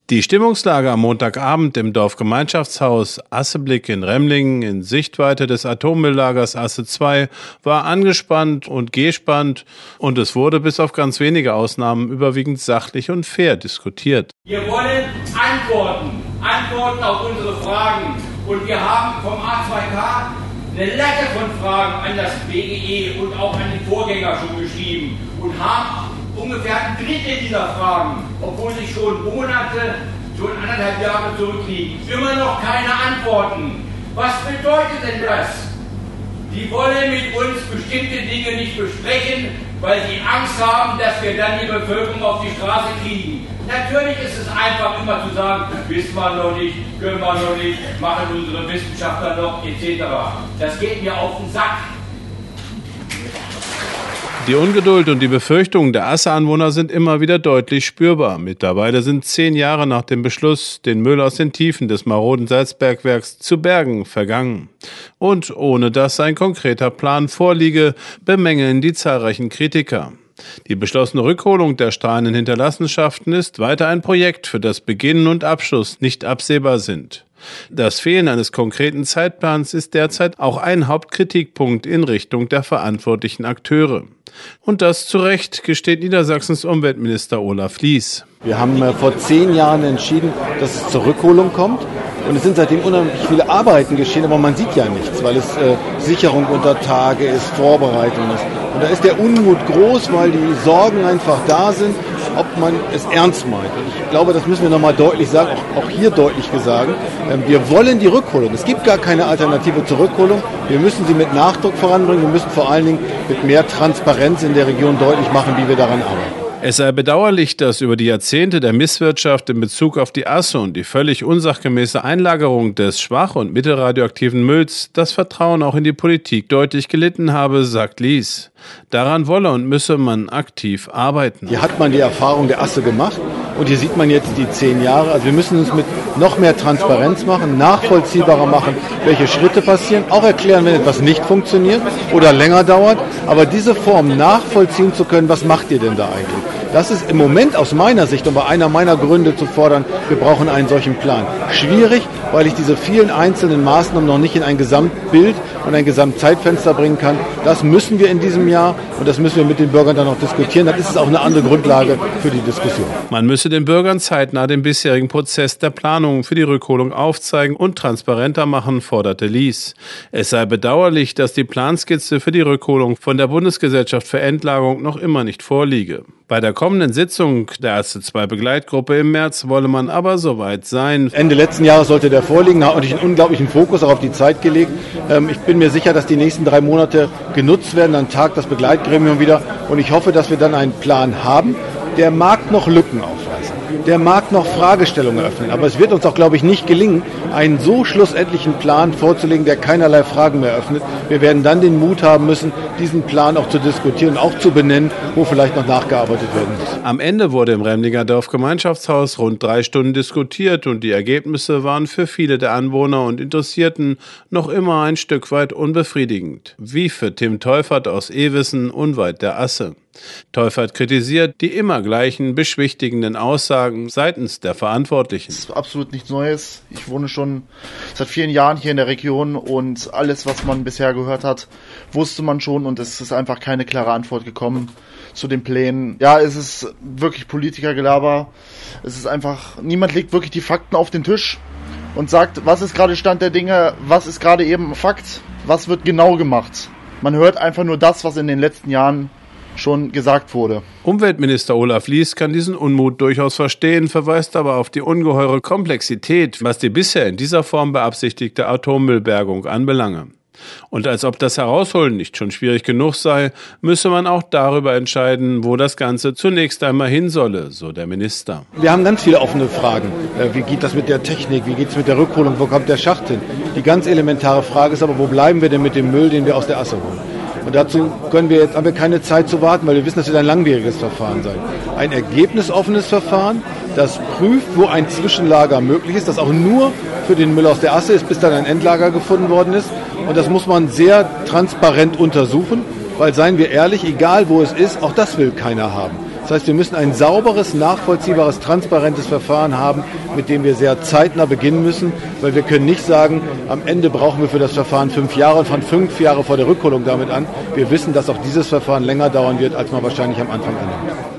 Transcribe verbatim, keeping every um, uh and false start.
Die Stimmungslage am Montagabend im Dorfgemeinschaftshaus Asseblick in Remlingen in Sichtweite des Atommülllagers Asse zwei war angespannt und gespannt und es wurde bis auf ganz wenige Ausnahmen überwiegend sachlich und fair diskutiert. Wir wollen Antworten, Antworten auf unsere Fragen und wir haben vom A zwei K eine Latte von Fragen an das B G E und auch an den Vorgänger schon geschrieben und haben ungefähr ein Drittel dieser Fragen, obwohl sie schon Monate, schon anderthalb Jahre zurückliegen, immer noch keine Antworten. Was bedeutet denn das? Die wollen mit uns bestimmte Dinge nicht besprechen, weil sie Angst haben, dass wir dann die Bevölkerung auf die Straße kriegen. Natürlich ist es einfach immer zu sagen, wissen wir noch nicht, können wir noch nicht, machen unsere Wissenschaftler noch, et cetera. Das geht mir auf den Sack. Die Ungeduld und die Befürchtungen der Asse-Anwohner sind immer wieder deutlich spürbar. Mittlerweile sind zehn Jahre nach dem Beschluss, den Müll aus den Tiefen des maroden Salzbergwerks zu bergen, vergangen. Und ohne dass ein konkreter Plan vorliege, bemängeln die zahlreichen Kritiker. Die beschlossene Rückholung der strahlenden Hinterlassenschaften ist weiter ein Projekt, für das Beginn und Abschluss nicht absehbar sind. Das Fehlen eines konkreten Zeitplans ist derzeit auch ein Hauptkritikpunkt in Richtung der verantwortlichen Akteure. Und das zu Recht, gesteht Niedersachsens Umweltminister Olaf Lies. Wir haben vor zehn Jahren entschieden, dass es zur Rückholung kommt. Und es sind seitdem unheimlich viele Arbeiten geschehen, aber man sieht ja nichts, weil es äh, Sicherung unter Tage ist, Vorbereitung ist. Und da ist der Unmut groß, weil die Sorgen einfach da sind, ob man es ernst meint. Und ich glaube, das müssen wir nochmal deutlich sagen, auch, auch hier deutlich sagen. Ähm, wir wollen die Rückholung. Es gibt gar keine Alternative zur Rückholung. Wir müssen sie mit Nachdruck voranbringen. Wir müssen vor allen Dingen mit mehr Transparenz in der Region deutlich machen, wie wir daran arbeiten. Es sei bedauerlich, dass über die Jahrzehnte der Misswirtschaft in Bezug auf die Asse und die völlig unsachgemäße Einlagerung des schwach- und mittelradioaktiven Mülls das Vertrauen auch in die Politik deutlich gelitten habe, sagt Lies. Daran wolle und müsse man aktiv arbeiten. Hier hat man die Erfahrung der Asse gemacht und hier sieht man jetzt die zehn Jahre. Also wir müssen uns mit noch mehr Transparenz machen, nachvollziehbarer machen, welche Schritte passieren, auch erklären, wenn etwas nicht funktioniert oder länger dauert. Aber diese Form nachvollziehen zu können, was macht ihr denn da eigentlich? Das ist im Moment aus meiner Sicht und bei einer meiner Gründe zu fordern, wir brauchen einen solchen Plan. Schwierig, weil ich diese vielen einzelnen Maßnahmen noch nicht in ein Gesamtbild und ein Gesamtzeitfenster bringen kann. Das müssen wir in diesem Jahr und das müssen wir mit den Bürgern dann noch diskutieren. Dann ist es auch eine andere Grundlage für die Diskussion. Man müsse den Bürgern zeitnah den bisherigen Prozess der Planung für die Rückholung aufzeigen und transparenter machen, forderte Lies. Es sei bedauerlich, dass die Planskizze für die Rückholung von der Bundesgesellschaft für Endlagerung noch immer nicht vorliege. Bei der kommenden Sitzung der Asse zwei Begleitgruppe im März wolle man aber soweit sein. Ende letzten Jahres sollte der vorliegen, da hat man einen unglaublichen Fokus auch auf die Zeit gelegt. Ich bin mir sicher, dass die nächsten drei Monate genutzt werden, dann tagt das Begleitgremium wieder und ich hoffe, dass wir dann einen Plan haben. Der mag noch Lücken aufweisen, der mag noch Fragestellungen eröffnen, aber es wird uns auch, glaube ich, nicht gelingen, einen so schlussendlichen Plan vorzulegen, der keinerlei Fragen mehr öffnet. Wir werden dann den Mut haben müssen, diesen Plan auch zu diskutieren, auch zu benennen, wo vielleicht noch nachgearbeitet werden muss. Am Ende wurde im Remlinger Dorfgemeinschaftshaus rund drei Stunden diskutiert und die Ergebnisse waren für viele der Anwohner und Interessierten noch immer ein Stück weit unbefriedigend. Wie für Tim Teufert aus Ewissen unweit der Asse. Teufert kritisiert die immer gleichen beschwichtigenden Aussagen seitens der Verantwortlichen. Das ist absolut nichts Neues. Ich wohne schon seit vielen Jahren hier in der Region und alles, was man bisher gehört hat, wusste man schon und es ist einfach keine klare Antwort gekommen zu den Plänen. Ja, es ist wirklich Politikergelaber. Es ist einfach, niemand legt wirklich die Fakten auf den Tisch und sagt, was ist gerade Stand der Dinge, was ist gerade eben Fakt, was wird genau gemacht. Man hört einfach nur das, was in den letzten Jahren schon gesagt wurde. Umweltminister Olaf Lies kann diesen Unmut durchaus verstehen, verweist aber auf die ungeheure Komplexität, was die bisher in dieser Form beabsichtigte Atommüllbergung anbelange. Und als ob das Herausholen nicht schon schwierig genug sei, müsse man auch darüber entscheiden, wo das Ganze zunächst einmal hin solle, so der Minister. Wir haben ganz viele offene Fragen. Wie geht das mit der Technik? Wie geht es mit der Rückholung? Wo kommt der Schacht hin? Die ganz elementare Frage ist aber, wo bleiben wir denn mit dem Müll, den wir aus der Asse holen? Und dazu können wir jetzt, haben wir keine Zeit zu warten, weil wir wissen, das wird ein langwieriges Verfahren sein. Ein ergebnisoffenes Verfahren, das prüft, wo ein Zwischenlager möglich ist, das auch nur für den Müll aus der Asse ist, bis dann ein Endlager gefunden worden ist. Und das muss man sehr transparent untersuchen, weil, seien wir ehrlich, egal wo es ist, auch das will keiner haben. Das heißt, wir müssen ein sauberes, nachvollziehbares, transparentes Verfahren haben, mit dem wir sehr zeitnah beginnen müssen, weil wir können nicht sagen, am Ende brauchen wir für das Verfahren fünf Jahre und fangen fünf Jahre vor der Rückholung damit an. Wir wissen, dass auch dieses Verfahren länger dauern wird, als man wahrscheinlich am Anfang annimmt.